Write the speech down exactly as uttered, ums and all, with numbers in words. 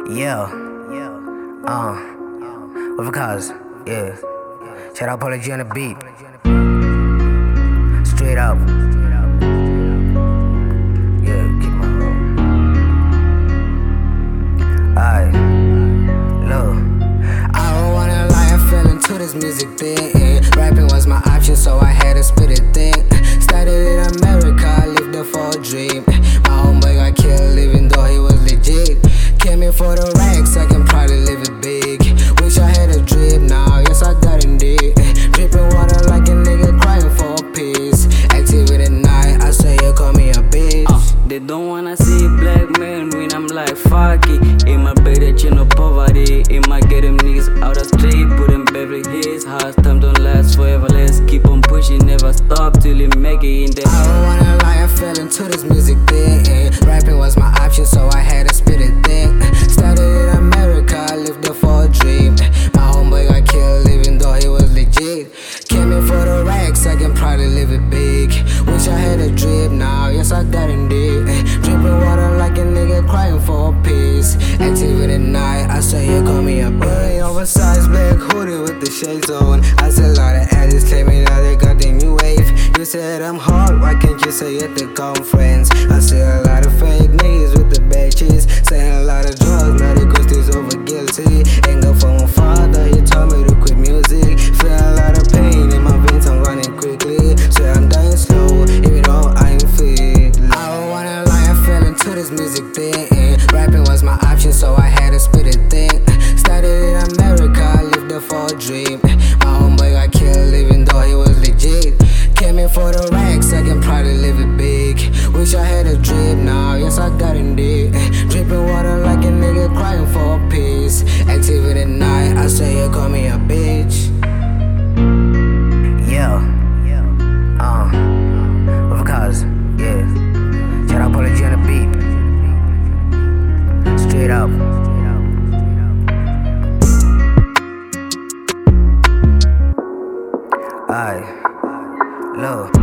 Yeah, uh, with a cause, yeah. Shout out Pauly G on the beat. Straight up. Yeah, keep my roll. Alright, look. I don't wanna lie, I fell into this music thing. Yeah. Rapping was my option, so I had to spit it thing. Started in America, lived there for a dream. My homeboy got killed, even though he was legit. Came in for the racks, I can probably live it big. Wish I had a drip now, yes I got indeed. Dripping water like a nigga crying for a piece. Active in the night, I say you call me a bitch. uh, They don't wanna see black men win, I'm like fuck it. In my bed, that you know poverty. In my get them niggas out the street, put them Beverly Hills. Hard time don't last forever, let's keep on pushing. Never stop till you make it in there. I don't wanna lie, I fell into this music thing. Rapping was my option, so I had to spit it thing. Started in America, lived there for a dream. My homeboy got killed, even though he was legit. Came in for the racks, I can probably live it big. Wish I had a drip now, yes I got indeed. Dripping water like a nigga crying for a piece. Active in the night, I say you call me a bitch. Oversized black hoodie with the shades on. I see a lot of addicts claiming that they got the new wave. You said I'm hard, why can't you say at the conference? I see a lot of fake niggas with the badges, saying a lot of drugs, medical stays over guilty. Ain't go for my father, he told me to quit music. Feel a lot of pain in my veins, I'm running quickly. Swear I'm dying slow, even though I ain't fit. I don't wanna lie, I fell into this music thing. Rapping was my option, so I had to spit it thing. Started in America, lived there for a dream. My homeboy got killed, even though he was legit. Came in for the racks, I can probably live it big. Wish I had a drip now, yes I got indeed. Dripping water like a nigga crying for a piece. Active in the night, I say you call me a bitch. Yeah, uh, with a cause, yeah. Shout out Pauly G on the beat. Straight up. Alright, look.